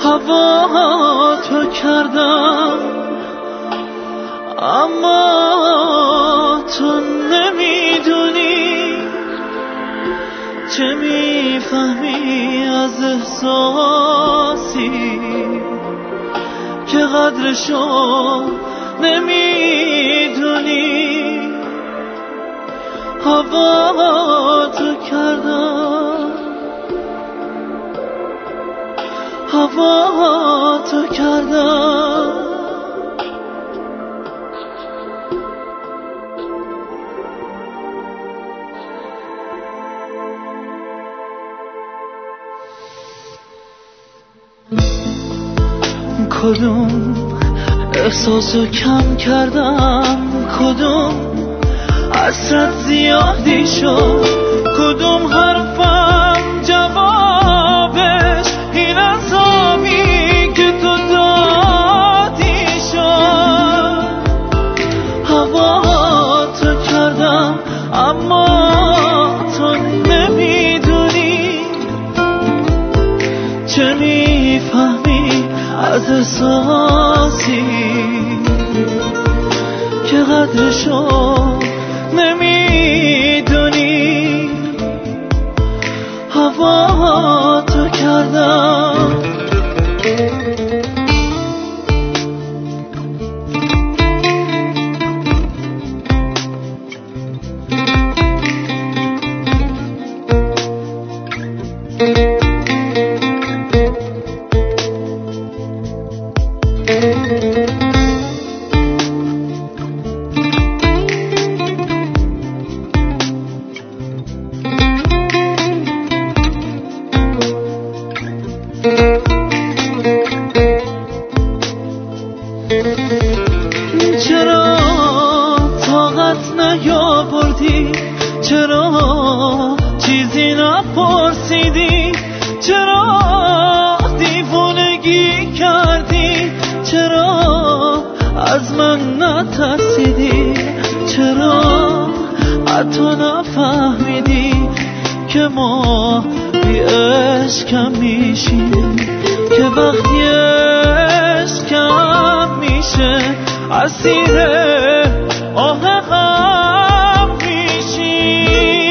هوا تو کردم اما تو نمیدونی چه میفهمی از احساسی که قدرشو نمیدونی. هوا تو کردم هوا تو کردم کدوم احساسو کم کردم، کدوم حسرت زیادی شد، کدوم حرفم جوابش این عذابی که تو دادی شد. هوا تو کردم اما تو نمیدونی چه میفهمی از احساسی که قدرشو نمیدونی. هوا تو کردم چرا طاقت نیاوردی، چرا چیزی نپرسیدی، چرا دیوونگی کردی، چرا از من نترسیدی، چرا حتی نفهمیدی که ما بی عشقم میشیم، که وقتی عشقم میشه اسیر آه غم میشی.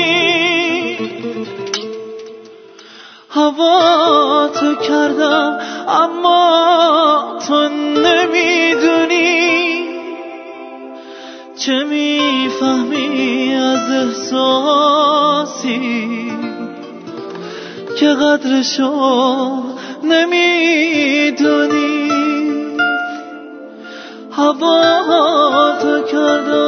هوا تو کردم اما تو نمیدونی چه میفهمی از احساسی که قدرشو نمیدونی. هوا تو کردم